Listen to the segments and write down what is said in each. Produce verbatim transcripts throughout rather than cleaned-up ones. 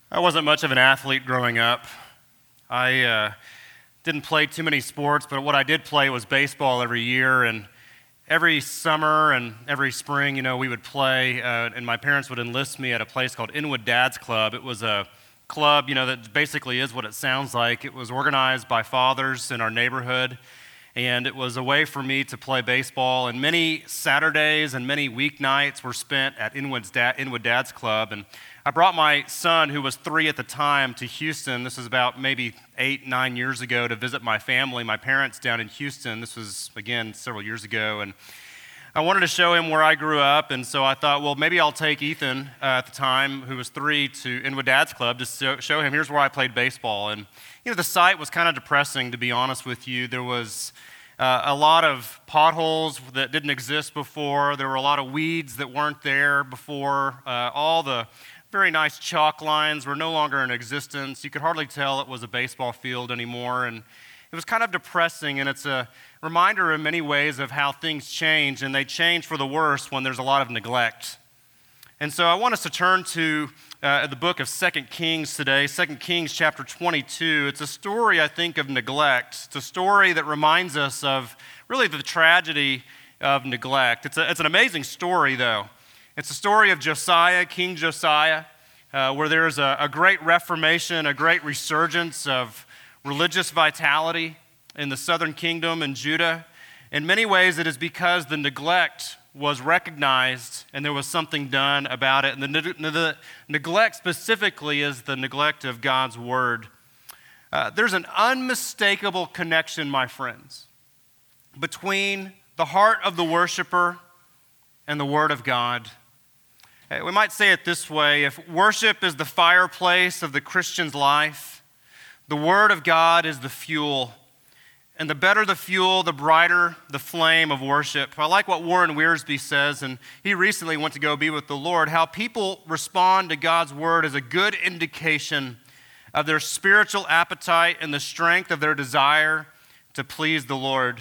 I wasn't much of an athlete growing up. I uh, didn't play too many sports, but what I did play was baseball every year. And every summer and every spring, you know, we would play, uh, and my parents would enlist me at a place called Inwood Dad's Club. It was a club, you know, that basically is what it sounds like. It was organized by fathers in our neighborhood, and it was a way for me to play baseball. And many Saturdays and many weeknights were spent at Inwood's Dad, Inwood Dad's Club. And I brought my son, who was three at the time, to Houston. This was about maybe eight, nine years ago to visit my family, my parents down in Houston. This was, again, several years ago. And I wanted to show him where I grew up, and so I thought, well, maybe I'll take Ethan uh, at the time, who was three, to Inwood Dad's Club to show him, here's where I played baseball. And, you know, the site was kind of depressing, to be honest with you. There was uh, a lot of potholes that didn't exist before. There were a lot of weeds that weren't there before. Uh, all the very nice chalk lines were no longer in existence. You could hardly tell it was a baseball field anymore, and it was kind of depressing, and it's a reminder in many ways of how things change, and they change for the worse when there's a lot of neglect. And so I want us to turn to uh, the book of Second Kings today, Second Kings chapter twenty-two. It's a story, I think, of neglect. It's a story that reminds us of really the tragedy of neglect. It's, a, it's an amazing story, though. It's a story of Josiah, King Josiah, uh, where there's a, a great reformation, a great resurgence of religious vitality in the southern kingdom and Judah. In many ways, it is because the neglect was recognized and there was something done about it. And the, ne- the neglect specifically is the neglect of God's word. Uh, there's an unmistakable connection, my friends, between the heart of the worshiper and the word of God. We might say it this way: if worship is the fireplace of the Christian's life, the Word of God is the fuel. And the better the fuel, the brighter the flame of worship. I like what Warren Wiersbe says, and he recently went to go be with the Lord, how people respond to God's Word is a good indication of their spiritual appetite and the strength of their desire to please the Lord.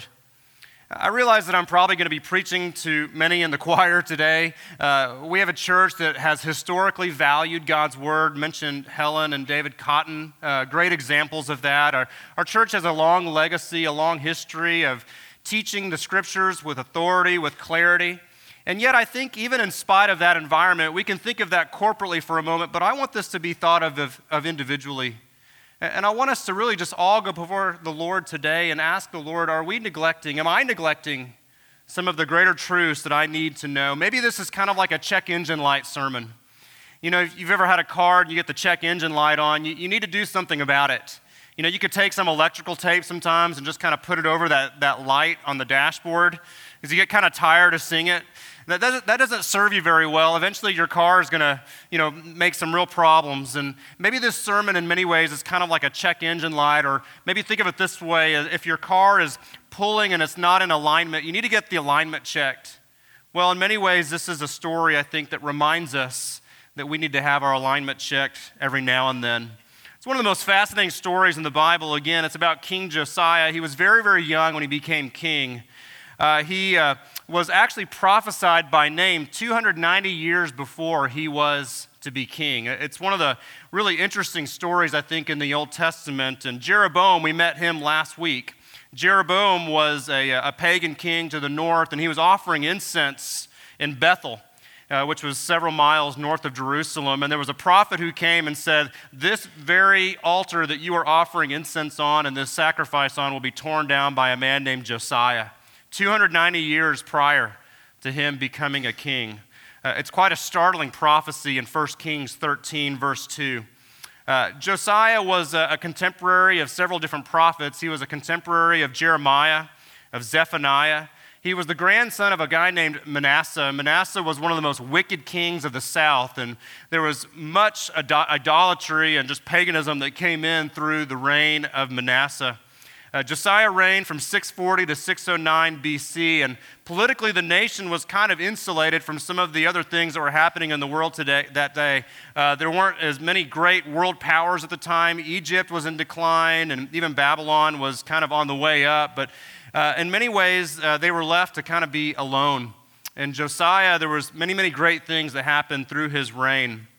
I realize that I'm probably going to be preaching to many in the choir today. Uh, we have a church that has historically valued God's word. Mentioned Helen and David Cotton, uh, great examples of that. Our, our church has a long legacy, a long history of teaching the scriptures with authority, with clarity. And yet I think even in spite of that environment, we can think of that corporately for a moment, but I want this to be thought of, of, of individually. And I want us to really just all go before the Lord today and ask the Lord, are we neglecting, am I neglecting some of the greater truths that I need to know? Maybe this is kind of like a check engine light sermon. You know, if you've ever had a car and you get the check engine light on, you, you need to do something about it. You know, you could take some electrical tape sometimes and just kind of put it over that, that light on the dashboard because you get kind of tired of seeing it. That doesn't, that doesn't serve you very well. Eventually your car is going to, you know, make some real problems. And maybe this sermon in many ways is kind of like a check engine light, or maybe think of it this way: if your car is pulling and it's not in alignment, you need to get the alignment checked. Well, in many ways, this is a story, I think, that reminds us that we need to have our alignment checked every now and then. It's one of the most fascinating stories in the Bible. Again, it's about King Josiah. He was very, very young when he became king. Uh, he uh, was actually prophesied by name two hundred ninety years before he was to be king. It's one of the really interesting stories, I think, in the Old Testament. And Jeroboam, we met him last week. Jeroboam was a, a pagan king to the north, and he was offering incense in Bethel, uh, which was several miles north of Jerusalem. And there was a prophet who came and said, this very altar that you are offering incense on and this sacrifice on will be torn down by a man named Josiah. two hundred ninety years prior to him becoming a king. Uh, it's quite a startling prophecy in First Kings thirteen, verse two. Uh, Josiah was a, a contemporary of several different prophets. He was a contemporary of Jeremiah, of Zephaniah. He was the grandson of a guy named Manasseh. Manasseh was one of the most wicked kings of the south, and there was much idolatry and just paganism that came in through the reign of Manasseh. Uh, Josiah reigned from six forty to six oh nine B C, and politically the nation was kind of insulated from some of the other things that were happening in the world today, that day. Uh, there weren't as many great world powers at the time. Egypt was in decline, and even Babylon was kind of on the way up, but uh, in many ways uh, they were left to kind of be alone. And Josiah, there was many, many great things that happened through his reign.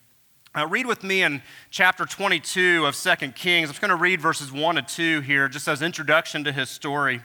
Uh, read with me in chapter twenty-two of Second Kings. I'm just going to read verses one to two here, just as introduction to his story.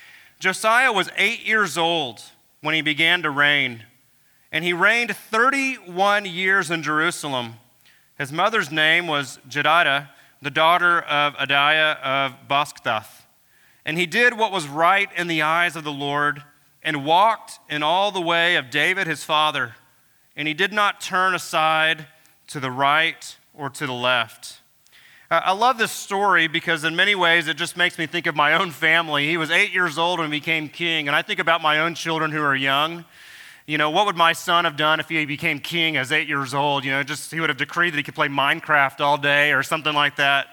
Josiah was eight years old when he began to reign, and he reigned thirty-one years in Jerusalem. His mother's name was Jedidah, the daughter of Adiah of Boskdath. And he did what was right in the eyes of the Lord, and walked in all the way of David his father. And he did not turn aside to the right or to the left. Uh, I love this story because in many ways it just makes me think of my own family. He was eight years old when he became king, and I think about my own children who are young. You know, what would my son have done if he became king as eight years old? You know, just he would have decreed that he could play Minecraft all day or something like that.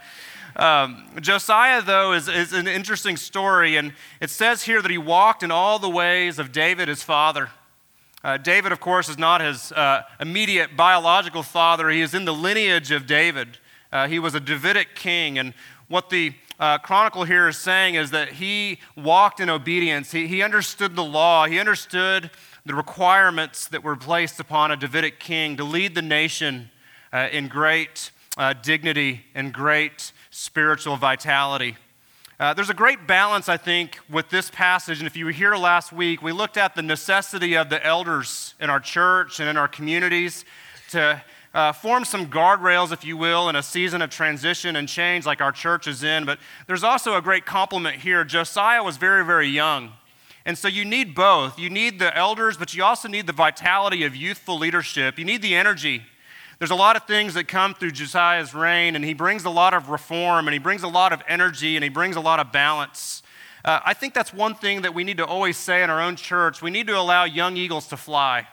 Um, Josiah, though, is, is an interesting story, and it says here that he walked in all the ways of David, his father. Uh, David, of course, is not his uh, immediate biological father. He is in the lineage of David. Uh, he was a Davidic king, and what the uh, chronicle here is saying is that he walked in obedience. He, he understood the law. He understood the requirements that were placed upon a Davidic king to lead the nation uh, in great uh, dignity and great spiritual vitality. Uh, there's a great balance, I think, with this passage, and if you were here last week, we looked at the necessity of the elders in our church and in our communities to uh, form some guardrails, if you will, in a season of transition and change like our church is in, but there's also a great compliment here. Josiah was very, very young, and so you need both. You need the elders, but you also need the vitality of youthful leadership. You need the energy. There's a lot of things that come through Josiah's reign, and he brings a lot of reform, and he brings a lot of energy, and he brings a lot of balance. Uh, I think that's one thing that we need to always say in our own church. We need to allow young eagles to fly.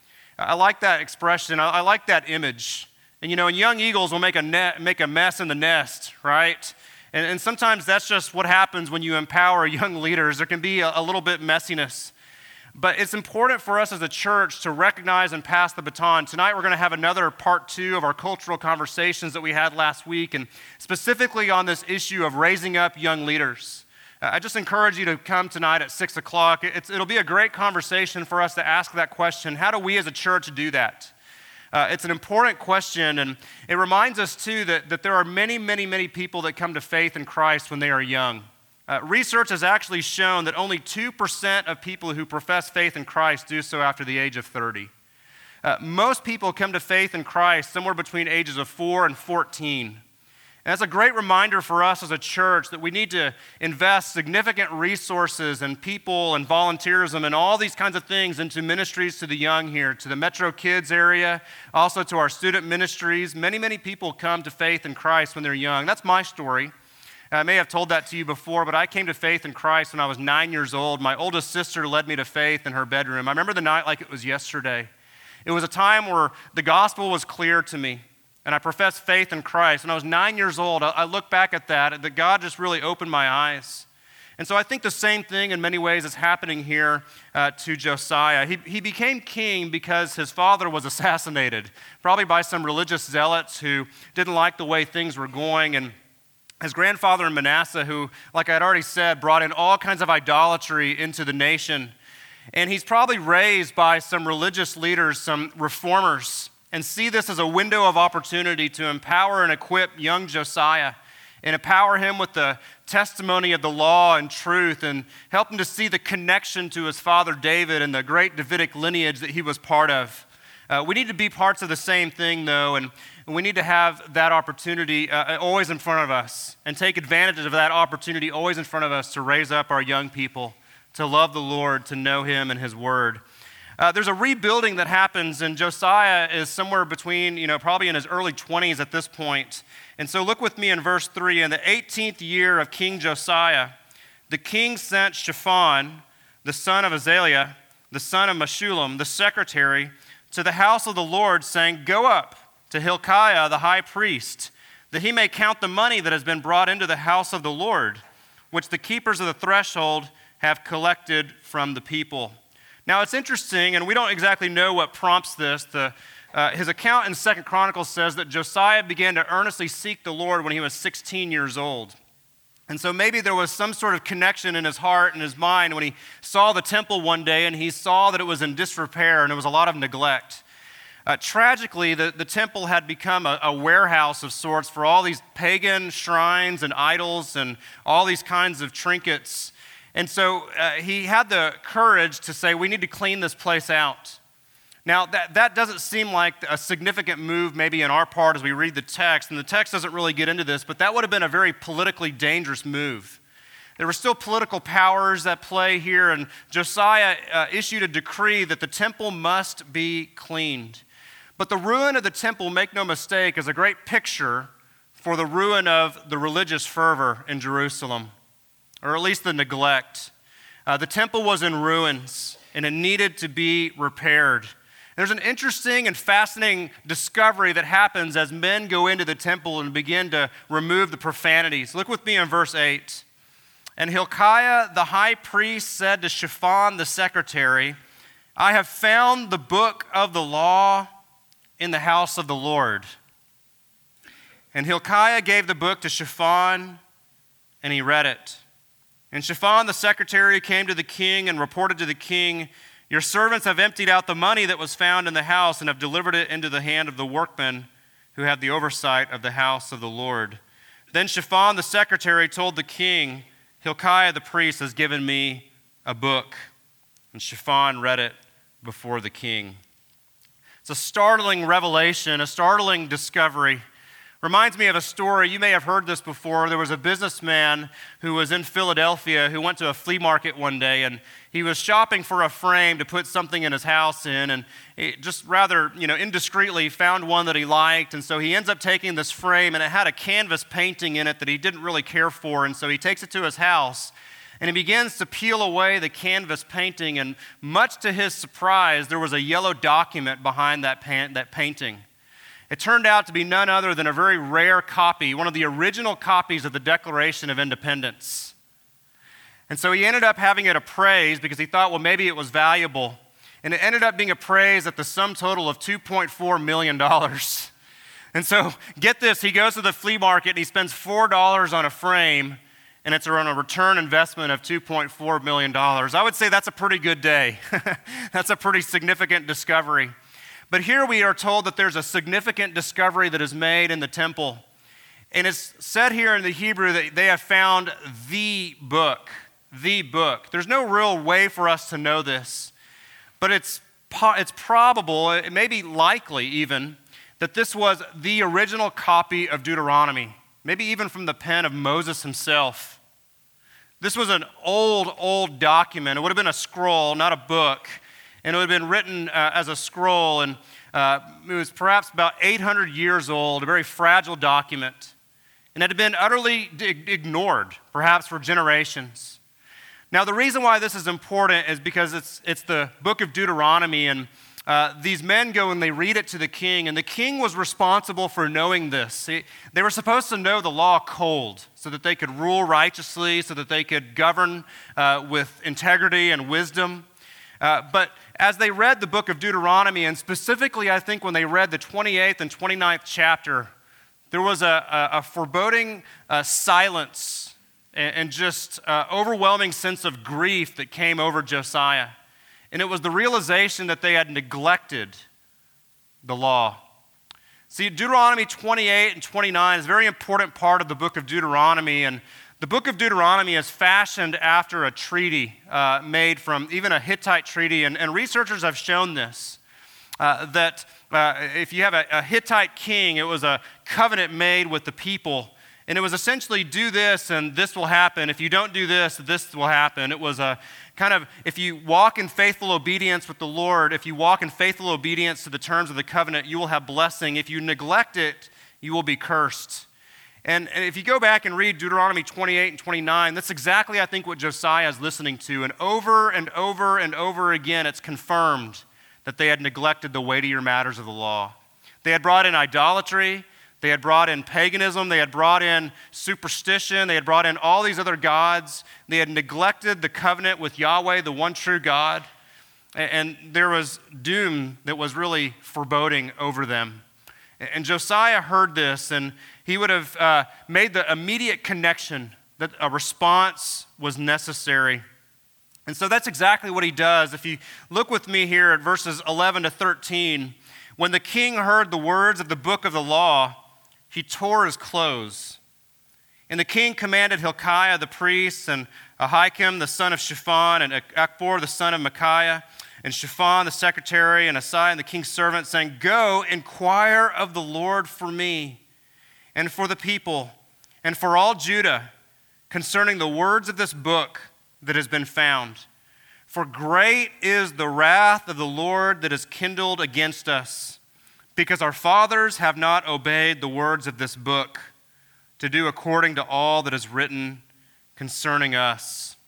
I like that expression. I, I like that image. And you know, and young eagles will make a net, make a mess in the nest, right? And, and sometimes that's just what happens when you empower young leaders. There can be a, a little bit messiness. But it's important for us as a church to recognize and pass the baton. Tonight we're going to have another part two of our cultural conversations that we had last week, and specifically on this issue of raising up young leaders. Uh, I just encourage you to come tonight at six o'clock. It's, it'll be a great conversation for us to ask that question. How do we as a church do that? Uh, it's an important question, and it reminds us too that, that there are many, many, many people that come to faith in Christ when they are young. Uh, research has actually shown that only two percent of people who profess faith in Christ do so after the age of thirty. Uh, most people come to faith in Christ somewhere between ages of four and fourteen. And that's a great reminder for us as a church that we need to invest significant resources and people and volunteerism and all these kinds of things into ministries to the young here, to the Metro Kids area, also to our student ministries. Many, many people come to faith in Christ when they're young. That's my story. I may have told that to you before, but I came to faith in Christ when I was nine years old. My oldest sister led me to faith in her bedroom. I remember the night like it was yesterday. It was a time where the gospel was clear to me, and I professed faith in Christ. When I was nine years old, I look back at that, that God just really opened my eyes. And so I think the same thing in many ways is happening here uh, to Josiah. He, he became king because his father was assassinated, probably by some religious zealots who didn't like the way things were going, and his grandfather Manasseh, who, like I'd already said, brought in all kinds of idolatry into the nation. And he's probably raised by some religious leaders, some reformers, and see this as a window of opportunity to empower and equip young Josiah and empower him with the testimony of the law and truth and help him to see the connection to his father David and the great Davidic lineage that he was part of. Uh, we need to be parts of the same thing, though, and we need to have that opportunity uh, always in front of us and take advantage of that opportunity always in front of us to raise up our young people, to love the Lord, to know Him and His Word. Uh, there's a rebuilding that happens, and Josiah is somewhere between, you know, probably in his early twenties at this point. And so look with me in verse three. In the eighteenth year of King Josiah, the king sent Shaphan, the son of Azaliah, the son of Meshullam, the secretary, to the house of the Lord, saying, "Go up to Hilkiah the high priest, that he may count the money that has been brought into the house of the Lord, which the keepers of the threshold have collected from the people." Now it's interesting, and we don't exactly know what prompts this. The, uh, his account in Second Chronicles says that Josiah began to earnestly seek the Lord when he was sixteen years old. And so maybe there was some sort of connection in his heart and his mind when he saw the temple one day and he saw that it was in disrepair and there was a lot of neglect. Uh, tragically, the, the temple had become a, a warehouse of sorts for all these pagan shrines and idols and all these kinds of trinkets. And so uh, he had the courage to say, we need to clean this place out. Now, that, that doesn't seem like a significant move maybe in our part as we read the text, and the text doesn't really get into this, but that would have been a very politically dangerous move. There were still political powers at play here, and Josiah uh, issued a decree that the temple must be cleaned. But the ruin of the temple, make no mistake, is a great picture for the ruin of the religious fervor in Jerusalem, or at least the neglect. Uh, the temple was in ruins, and it needed to be repaired. There's an interesting and fascinating discovery that happens as men go into the temple and begin to remove the profanities. Look with me in verse eight. And Hilkiah the high priest said to Shaphan the secretary, I have found the book of the law in the house of the Lord. And Hilkiah gave the book to Shaphan, and he read it. And Shaphan the secretary came to the king and reported to the king, your servants have emptied out the money that was found in the house and have delivered it into the hand of the workmen who have the oversight of the house of the Lord. Then Shaphan the secretary told the king, Hilkiah the priest has given me a book. And Shaphan read it before the king. It's a startling revelation, a startling discovery. Reminds me of a story. You may have heard this before. There was a businessman who was in Philadelphia who went to a flea market one day, and he was shopping for a frame to put something in his house in, and he just rather, you know, indiscreetly found one that he liked, and so he ends up taking this frame, and it had a canvas painting in it that he didn't really care for, and so he takes it to his house, and he begins to peel away the canvas painting, and much to his surprise, there was a yellow document behind that, pan- that painting. It turned out to be none other than a very rare copy, one of the original copies of the Declaration of Independence. And so he ended up having it appraised because he thought, well, maybe it was valuable. And it ended up being appraised at the sum total of two point four million dollars. And so, get this, he goes to the flea market and he spends four dollars on a frame, and it's on a return investment of two point four million dollars. I would say that's a pretty good day. That's a pretty significant discovery. But here we are told that there's a significant discovery that is made in the temple. And it's said here in the Hebrew that they have found the book, the book. There's no real way for us to know this, but it's, it's probable, it may be likely even, that this was the original copy of Deuteronomy, maybe even from the pen of Moses himself. This was an old, old document. It would have been a scroll, not a book. And it would have been written uh, as a scroll, and uh, it was perhaps about eight hundred years old, a very fragile document. And it had been utterly d- ignored, perhaps for generations. Now, the reason why this is important is because it's, it's the book of Deuteronomy, and uh, these men go and they read it to the king, and the king was responsible for knowing this. He, they were supposed to know the law cold so that they could rule righteously, so that they could govern uh, with integrity and wisdom. Uh, but as they read the book of Deuteronomy, and specifically I think when they read the twenty-eighth and twenty-ninth chapter, there was a, a, a foreboding uh, silence and, and just uh, overwhelming sense of grief that came over Josiah. And it was the realization that they had neglected the law. See, Deuteronomy twenty-eight and twenty-nine is a very important part of the book of Deuteronomy, and the book of Deuteronomy is fashioned after a treaty uh, made from even a Hittite treaty, and, and researchers have shown this, uh, that uh, if you have a, a Hittite king, it was a covenant made with the people, and it was essentially do this and this will happen. If you don't do this, this will happen. It was a kind of, if you walk in faithful obedience with the Lord, if you walk in faithful obedience to the terms of the covenant, you will have blessing. If you neglect it, you will be cursed. And if you go back and read Deuteronomy twenty-eight and twenty-nine, that's exactly, I think, what Josiah is listening to. And over and over and over again, it's confirmed that they had neglected the weightier matters of the law. They had brought in idolatry. They had brought in paganism. They had brought in superstition. They had brought in all these other gods. They had neglected the covenant with Yahweh, the one true God. And there was doom that was really foreboding over them. And Josiah heard this, and he would have uh, made the immediate connection that a response was necessary. And so that's exactly what he does. If you look with me here at verses eleven to thirteen, When the king heard the words of the book of the law, he tore his clothes. And the king commanded Hilkiah the priest, and Ahikam the son of Shaphan, and Achbor the son of Micaiah, and Shaphan the secretary, and Asaiah the king's servant, saying, "Go, inquire of the Lord for me, and for the people, and for all Judah, concerning the words of this book that has been found. For great is the wrath of the Lord that is kindled against us, because our fathers have not obeyed the words of this book, to do according to all that is written concerning us."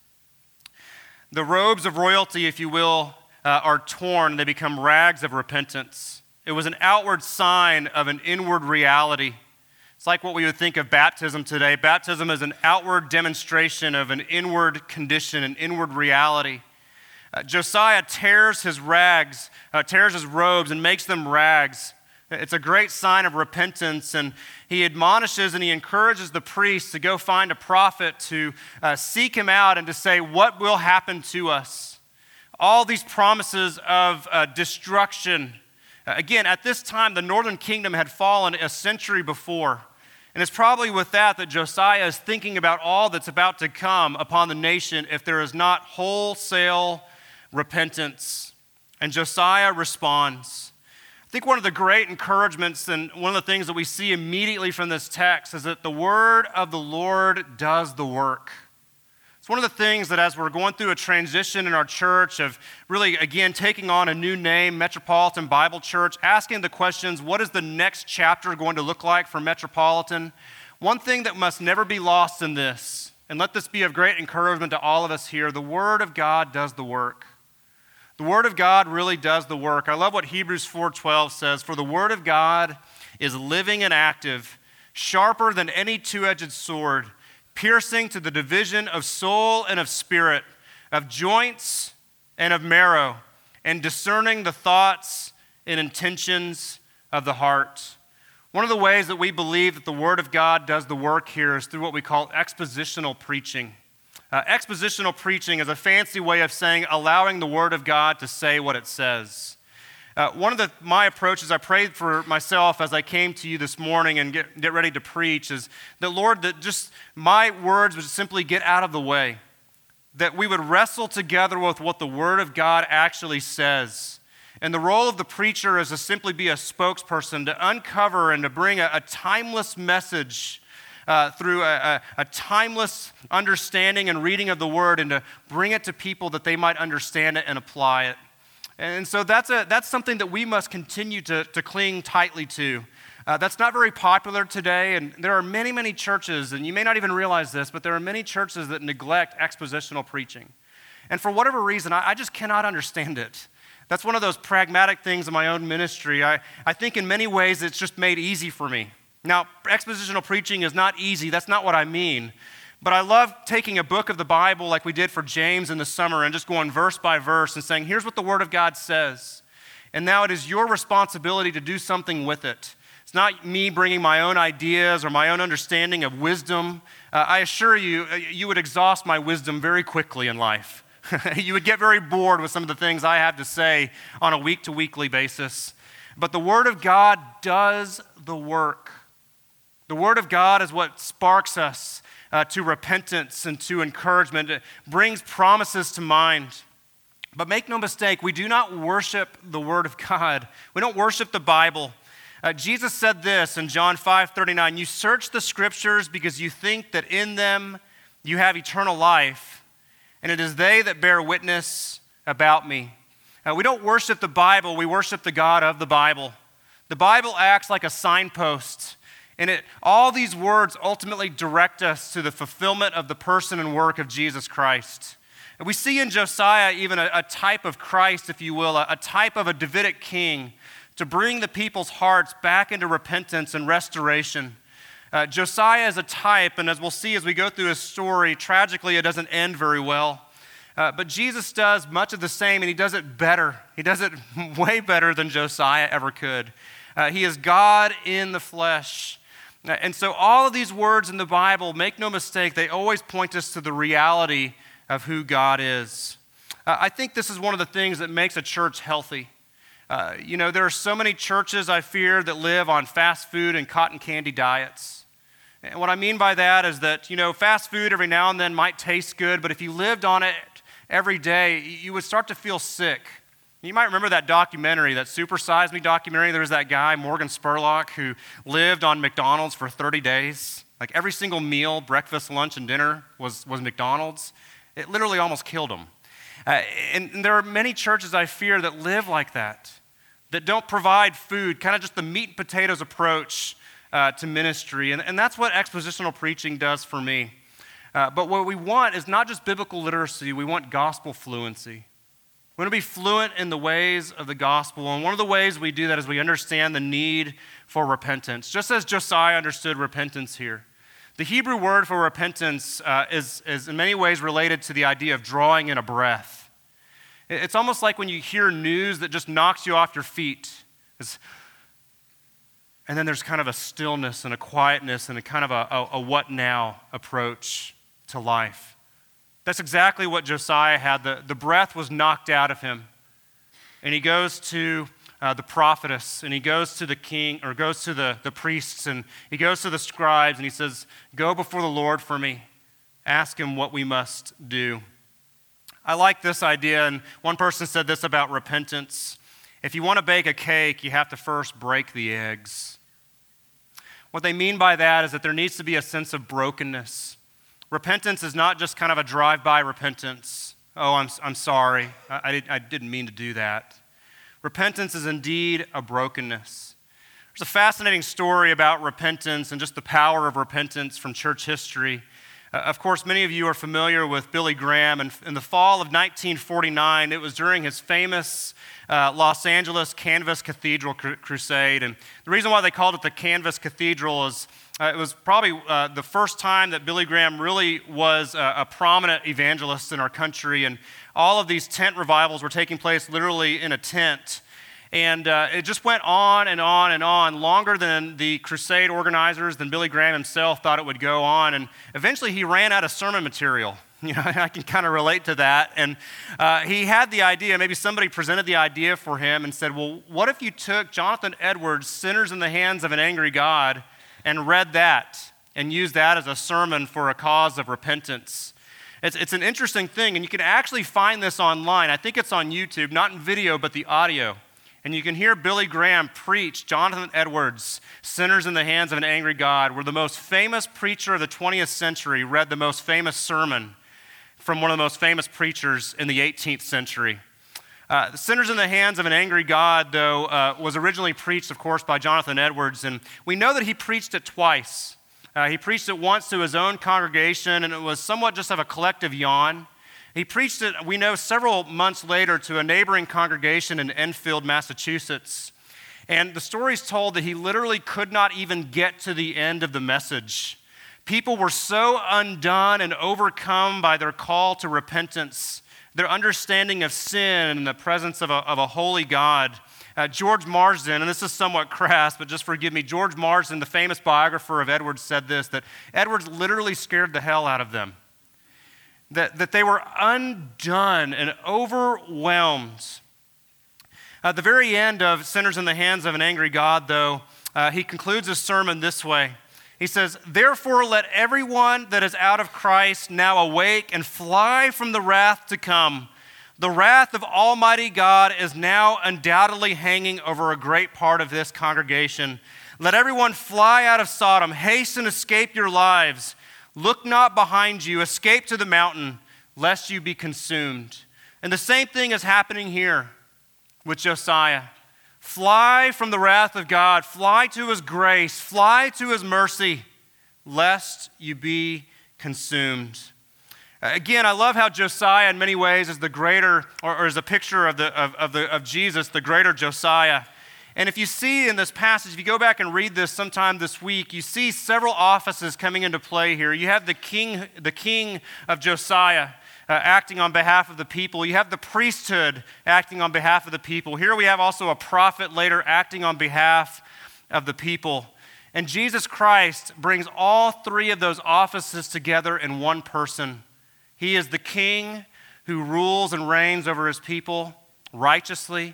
The robes of royalty, if you will, uh, are torn. They become rags of repentance. It was an outward sign of an inward reality. It's like what we would think of baptism today. Baptism is an outward demonstration of an inward condition, an inward reality. Uh, Josiah tears his rags, uh, tears his robes and makes them rags. It's a great sign of repentance, and he admonishes and he encourages the priests to go find a prophet to uh, seek him out and to say, what will happen to us? All these promises of uh, destruction. Uh, again, at this time, the northern kingdom had fallen a century before, and it's probably with that that Josiah is thinking about all that's about to come upon the nation if there is not wholesale repentance. And Josiah responds. I think one of the great encouragements and one of the things that we see immediately from this text is that the word of the Lord does the work. It's one of the things that as we're going through a transition in our church of really, again, taking on a new name, Metropolitan Bible Church, asking the questions, what is the next chapter going to look like for Metropolitan? One thing that must never be lost in this, and let this be of great encouragement to all of us here, the word of God does the work. The Word of God really does the work. I love what Hebrews four twelve says, "For the Word of God is living and active, sharper than any two-edged sword, piercing to the division of soul and of spirit, of joints and of marrow, and discerning the thoughts and intentions of the heart." One of the ways that we believe that the Word of God does the work here is through what we call expositional preaching. Uh, expositional preaching is a fancy way of saying allowing the Word of God to say what it says. Uh, one of the, my approaches, I prayed for myself as I came to you this morning and get, get ready to preach, is that, Lord, that just my words would simply get out of the way, that we would wrestle together with what the Word of God actually says. And the role of the preacher is to simply be a spokesperson, to uncover and to bring a, a timeless message Uh, through a, a, a timeless understanding and reading of the Word, and to bring it to people that they might understand it and apply it. And so that's a that's something that we must continue to, to cling tightly to. Uh, that's not very popular today, and there are many, many churches, and you may not even realize this, but there are many churches that neglect expositional preaching. And for whatever reason, I, I just cannot understand it. That's one of those pragmatic things in my own ministry. I, I think in many ways it's just made easy for me. Now, expositional preaching is not easy. That's not what I mean. But I love taking a book of the Bible like we did for James in the summer and just going verse by verse and saying, here's what the Word of God says. And now it is your responsibility to do something with it. It's not me bringing my own ideas or my own understanding of wisdom. Uh, I assure you, you would exhaust my wisdom very quickly in life. You would get very bored with some of the things I have to say on a week-to-weekly basis. But the Word of God does the work. The Word of God is what sparks us uh, to repentance and to encouragement. It brings promises to mind. But make no mistake, we do not worship the Word of God. We don't worship the Bible. Uh, Jesus said this in John five thirty-nine, "You search the Scriptures because you think that in them you have eternal life, and it is they that bear witness about me." Uh, we don't worship the Bible, we worship the God of the Bible. The Bible acts like a signpost. And it, all these words ultimately direct us to the fulfillment of the person and work of Jesus Christ. And we see in Josiah even a, a type of Christ, if you will, a, a type of a Davidic king to bring the people's hearts back into repentance and restoration. Uh, Josiah is a type, and as we'll see as we go through his story, tragically it doesn't end very well. Uh, but Jesus does much of the same, and he does it better. He does it way better than Josiah ever could. Uh, he is God in the flesh. And so all of these words in the Bible, make no mistake, they always point us to the reality of who God is. Uh, I think this is one of the things that makes a church healthy. Uh, you know, there are so many churches, I fear, that live on fast food and cotton candy diets. And what I mean by that is that, you know, fast food every now and then might taste good, but if you lived on it every day, you would start to feel sick. You might remember that documentary, that Super Size Me documentary. There was that guy, Morgan Spurlock, who lived on McDonald's for thirty days. Like every single meal, breakfast, lunch, and dinner was, was McDonald's. It literally almost killed him. Uh, and, and there are many churches, I fear, that live like that, that don't provide food, kind of just the meat and potatoes approach uh, to ministry. And, and that's what expositional preaching does for me. Uh, but what we want is not just biblical literacy, we want gospel fluency. We want to be fluent in the ways of the gospel. And one of the ways we do that is we understand the need for repentance, just as Josiah understood repentance here. The Hebrew word for repentance uh, is, is in many ways related to the idea of drawing in a breath. It's almost like when you hear news that just knocks you off your feet. It's, and then there's kind of a stillness and a quietness and a kind of a, a, a what now approach to life. That's exactly what Josiah had. The, the breath was knocked out of him. And he goes to uh, the prophetess, and he goes to the king, or goes to the, the priests, and he goes to the scribes, and he says, go before the Lord for me. Ask him what we must do. I like this idea, and one person said this about repentance. If you want to bake a cake, you have to first break the eggs. What they mean by that is that there needs to be a sense of brokenness. Repentance is not just kind of a drive-by repentance. Oh, I'm, I'm sorry. I, I, did, I didn't mean to do that. Repentance is indeed a brokenness. There's a fascinating story about repentance and just the power of repentance from church history. Uh, of course, many of you are familiar with Billy Graham. And in the fall of nineteen forty-nine, it was during his famous uh, Los Angeles Canvas Cathedral cru- crusade. And the reason why they called it the Canvas Cathedral is Uh, it was probably uh, the first time that Billy Graham really was a, a prominent evangelist in our country, and all of these tent revivals were taking place literally in a tent. And uh, it just went on and on and on, longer than the crusade organizers, than Billy Graham himself thought it would go on. And eventually he ran out of sermon material. You know, I can kind of relate to that. And uh, he had the idea, maybe somebody presented the idea for him and said, well, what if you took Jonathan Edwards' Sinners in the Hands of an Angry God and read that and used that as a sermon for a cause of repentance? It's, it's an interesting thing, and you can actually find this online. I think it's on YouTube, not in video, but the audio. And you can hear Billy Graham preach Jonathan Edwards' Sinners in the Hands of an Angry God, where the most famous preacher of the twentieth century read the most famous sermon from one of the most famous preachers in the eighteenth century. Uh, Sinners in the Hands of an Angry God, though, uh, was originally preached, of course, by Jonathan Edwards, and we know that he preached it twice. Uh, he preached it once to his own congregation, and it was somewhat just of a collective yawn. He preached it, we know, several months later to a neighboring congregation in Enfield, Massachusetts. And the story's told that he literally could not even get to the end of the message. People were so undone and overcome by their call to repentance, their understanding of sin and the presence of a, of a holy God. Uh, George Marsden, and this is somewhat crass, but just forgive me, George Marsden, the famous biographer of Edwards, said this, that Edwards literally scared the hell out of them. That, that they were undone and overwhelmed. At the very end of Sinners in the Hands of an Angry God, though, uh, he concludes his sermon this way. He says, therefore let everyone that is out of Christ now awake and fly from the wrath to come. The wrath of Almighty God is now undoubtedly hanging over a great part of this congregation. Let everyone fly out of Sodom. Hasten, escape your lives. Look not behind you. Escape to the mountain, lest you be consumed. And the same thing is happening here with Josiah. Fly from the wrath of God. Fly to his grace. Fly to his mercy, lest you be consumed. Again, I love how Josiah in many ways is the greater, or, or is a picture of, the, of, of, the, of Jesus, the greater Josiah. And if you see in this passage, if you go back and read this sometime this week, you see several offices coming into play here. You have the king, the king of Josiah uh, acting on behalf of the people. You have the priesthood acting on behalf of the people. Here we have also a prophet later acting on behalf of the people. And Jesus Christ brings all three of those offices together in one person. He is the king who rules and reigns over his people righteously.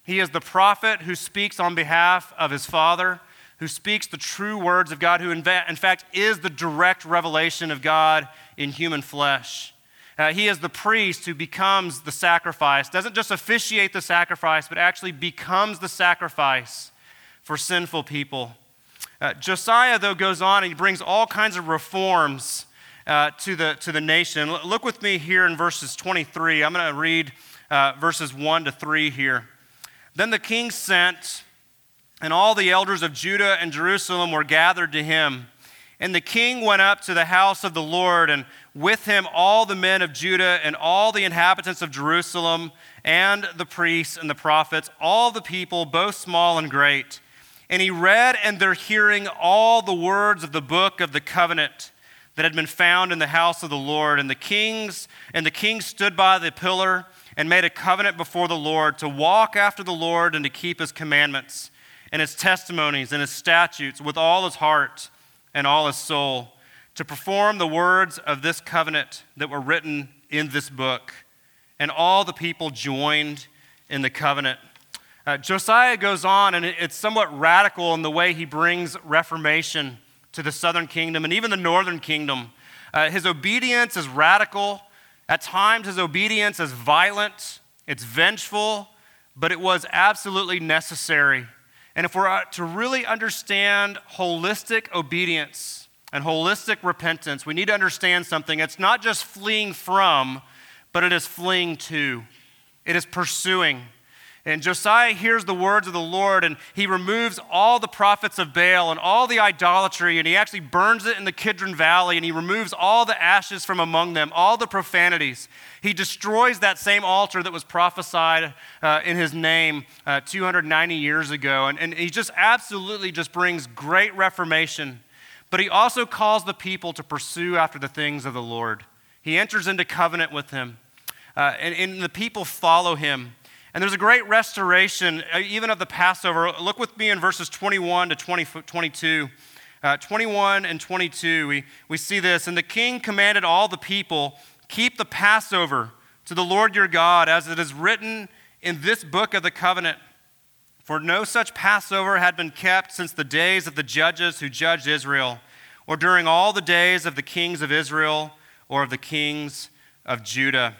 He is the prophet who speaks on behalf of his Father, who speaks the true words of God, who in fact is the direct revelation of God in human flesh. Uh, he is the priest who becomes the sacrifice, doesn't just officiate the sacrifice, but actually becomes the sacrifice for sinful people. Uh, Josiah, though, goes on and he brings all kinds of reforms uh, to the, to the nation. L- look with me here in verses twenty-three. I'm going to read uh, verses one to three here. Then the king sent, and all the elders of Judah and Jerusalem were gathered to him. And the king went up to the house of the Lord, and with him all the men of Judah and all the inhabitants of Jerusalem and the priests and the prophets, all the people, both small and great. And he read in their hearing all the words of the book of the covenant that had been found in the house of the Lord. And the kings and the king stood by the pillar and made a covenant before the Lord to walk after the Lord and to keep his commandments and his testimonies and his statutes with all his heart and all his soul, to perform the words of this covenant that were written in this book. And all the people joined in the covenant. Uh, Josiah goes on, and it's somewhat radical in the way he brings reformation to the southern kingdom and even the northern kingdom. Uh, his obedience is radical. At times, his obedience is violent, it's vengeful, but it was absolutely necessary. And if we're to really understand holistic obedience and holistic repentance, we need to understand something. It's not just fleeing from, but it is fleeing to. It is pursuing. And Josiah hears the words of the Lord, and he removes all the prophets of Baal and all the idolatry, and he actually burns it in the Kidron Valley, and he removes all the ashes from among them, all the profanities. He destroys that same altar that was prophesied uh, in his name uh, two hundred ninety years ago, and, and he just absolutely just brings great reformation. But he also calls the people to pursue after the things of the Lord. He enters into covenant with him, uh, and, and the people follow him. And there's a great restoration, uh, even of the Passover. Look with me in verses twenty-one to twenty, twenty-two. Uh, twenty-one and twenty-two, we, we see this. And the king commanded all the people, keep the Passover to the Lord your God, as it is written in this book of the covenant. For no such Passover had been kept since the days of the judges who judged Israel, or during all the days of the kings of Israel, or of the kings of Judah.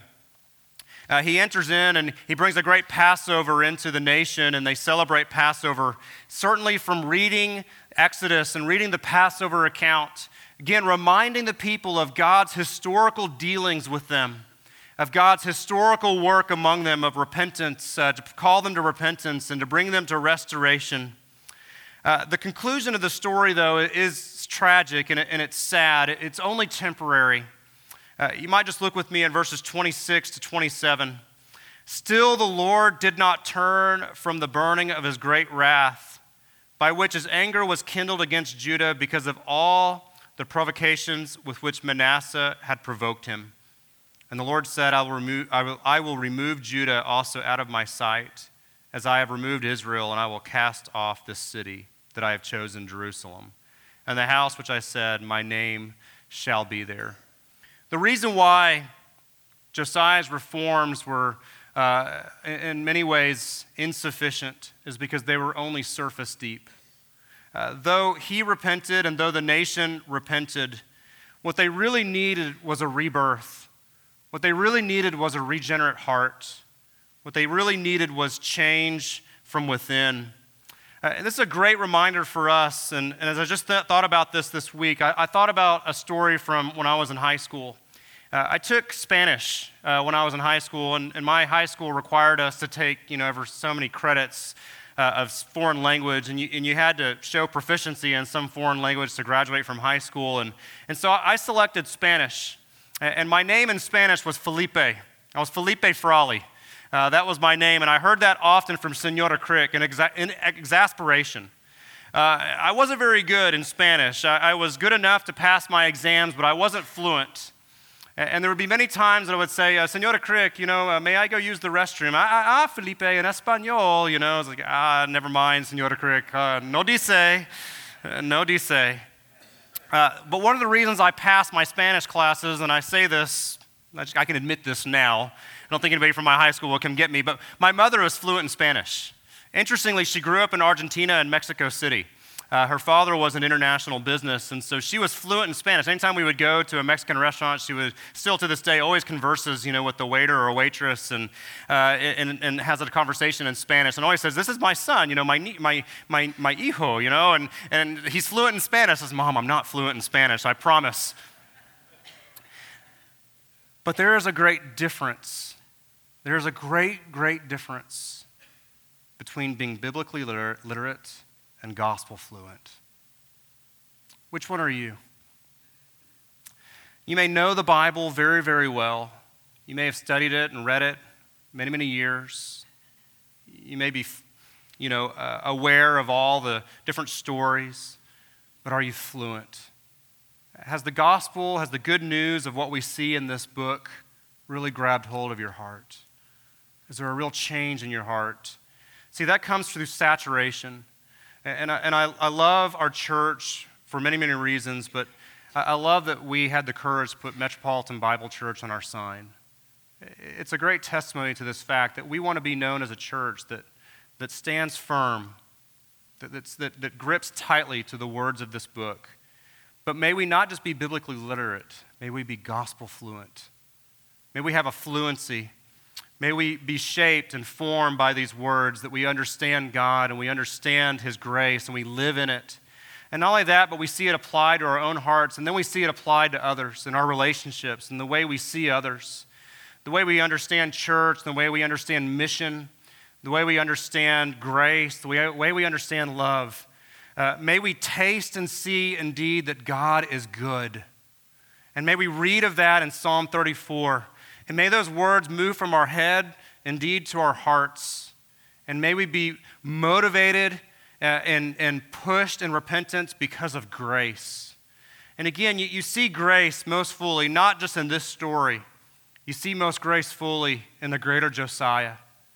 Uh, he enters in and he brings a great Passover into the nation, and they celebrate Passover. Certainly from reading Exodus and reading the Passover account, again, reminding the people of God's historical dealings with them, of God's historical work among them of repentance, uh, to call them to repentance and to bring them to restoration. Uh, the conclusion of the story, though, is tragic and, it, and it's sad. It's only temporary. Uh, you might just look with me in verses twenty-six to twenty-seven. Still the Lord did not turn from the burning of his great wrath, by which his anger was kindled against Judah because of all the provocations with which Manasseh had provoked him. And the Lord said, I will remove, I will, I will remove Judah also out of my sight, as I have removed Israel, and I will cast off this city that I have chosen, Jerusalem. And the house which I said, my name shall be there. The reason why Josiah's reforms were uh, in many ways insufficient is because they were only surface deep. Uh, though he repented and though the nation repented, what they really needed was a rebirth. What they really needed was a regenerate heart. What they really needed was change from within. Uh, and this is a great reminder for us, and, and as I just th- thought about this this week, I, I thought about a story from when I was in high school. Uh, I took Spanish uh, when I was in high school, and, and my high school required us to take, you know, ever so many credits uh, of foreign language, and you, and you had to show proficiency in some foreign language to graduate from high school, and, and so I selected Spanish, and my name in Spanish was Felipe. I was Felipe Frali. Uh, that was my name, and I heard that often from Senora Crick in, exa- in exasperation. Uh, I wasn't very good in Spanish. I, I was good enough to pass my exams, but I wasn't fluent. And, and there would be many times that I would say, uh, Senora Crick, you know, uh, may I go use the restroom? Ah, ah, ah, Felipe, in Espanol, you know. I was like, ah, never mind, Senora Crick. Uh, no dice, uh, no dice. Uh, but one of the reasons I passed my Spanish classes, and I say this, I, just, I can admit this now, I don't think anybody from my high school will come get me, but my mother was fluent in Spanish. Interestingly, she grew up in Argentina and Mexico City. Uh, her father was in international business, and so she was fluent in Spanish. Anytime we would go to a Mexican restaurant, she would still to this day always converses, you know, with the waiter or waitress, and uh, and, and has a conversation in Spanish, and always says, "This is my son, you know, my my my my hijo," you know, and and he's fluent in Spanish. Says, "Mom, I'm not fluent in Spanish, I promise." But there is a great difference. There is a great, great difference between being biblically liter- literate and gospel fluent. Which one are you? You may know the Bible very, very well. You may have studied it and read it many, many years. You may be, you know, uh, aware of all the different stories, but are you fluent? Has the gospel, has the good news of what we see in this book really grabbed hold of your heart? Is there a real change in your heart? See, that comes through saturation. And I, and I, I love our church for many, many reasons, but I, I love that we had the courage to put Metropolitan Bible Church on our sign. It's a great testimony to this fact that we want to be known as a church that, that stands firm, that, that's, that, that grips tightly to the words of this book. But may we not just be biblically literate, may we be gospel fluent. May we have a fluency. May we be shaped and formed by these words, that we understand God and we understand His grace and we live in it. And not only that, but we see it applied to our own hearts, and then we see it applied to others in our relationships and the way we see others, the way we understand church, the way we understand mission, the way we understand grace, the way, way we understand love. Uh, may we taste and see indeed that God is good. And may we read of that in Psalm thirty-four. And may those words move from our head, indeed, to our hearts. And may we be motivated uh, and, and pushed in repentance because of grace. And again, you, you see grace most fully, not just in this story. You see most grace fully in the greater Josiah,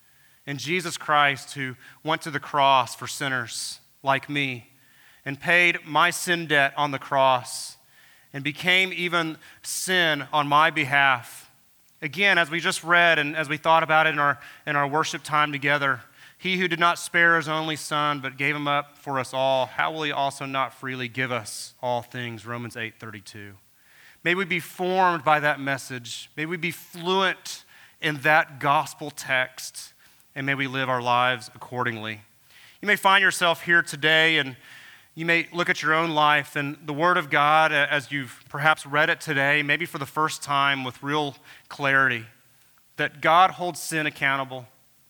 in Jesus Christ, who went to the cross for sinners like me and paid my sin debt on the cross and became even sin on my behalf. Again, as we just read and as we thought about it in our, in our worship time together, He who did not spare His only Son but gave Him up for us all, how will He also not freely give us all things? Romans eight thirty-two. May we be formed by that message. May we be fluent in that gospel text, and may we live our lives accordingly. You may find yourself here today, and you may look at your own life and the Word of God as you've perhaps read it today, maybe for the first time with real clarity, that God holds sin accountable.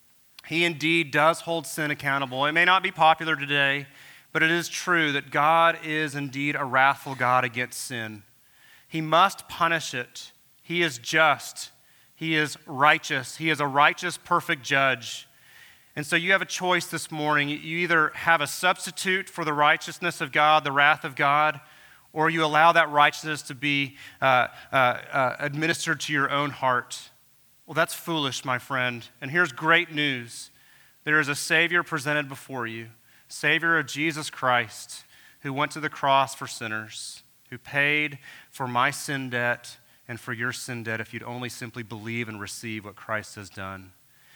He indeed does hold sin accountable. It may not be popular today, but it is true that God is indeed a wrathful God against sin. He must punish it. He is just. He is righteous. He is a righteous, perfect judge. And so you have a choice this morning. You either have a substitute for the righteousness of God, the wrath of God, or you allow that righteousness to be uh, uh, uh, administered to your own heart. Well, that's foolish, my friend. And here's great news. There is a Savior presented before you, Savior of Jesus Christ, who went to the cross for sinners, who paid for my sin debt and for your sin debt if you'd only simply believe and receive what Christ has done.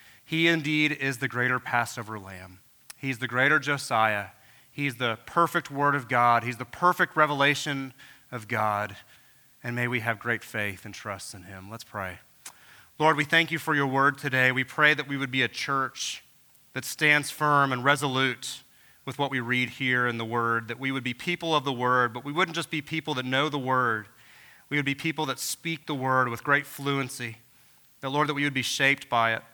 He indeed is the greater Passover lamb. He's the greater Josiah. He's the perfect word of God. He's the perfect revelation of God. And may we have great faith and trust in Him. Let's pray. Lord, we thank You for Your word today. We pray that we would be a church that stands firm and resolute with what we read here in the word, that we would be people of the word, but we wouldn't just be people that know the word. We would be people that speak the word with great fluency. That, Lord, that we would be shaped by it.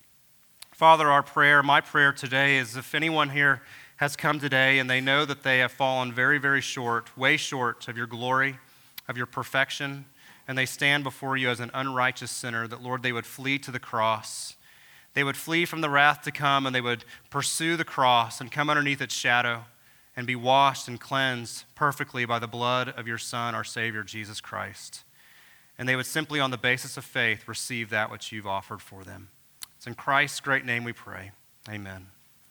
Father, our prayer, my prayer today is if anyone here has come today and they know that they have fallen very, very short, way short of Your glory, of Your perfection, and they stand before You as an unrighteous sinner, that, Lord, they would flee to the cross. They would flee from the wrath to come, and they would pursue the cross and come underneath its shadow and be washed and cleansed perfectly by the blood of Your Son, our Savior, Jesus Christ. And they would simply, on the basis of faith, receive that which You've offered for them. It's in Christ's great name we pray. Amen.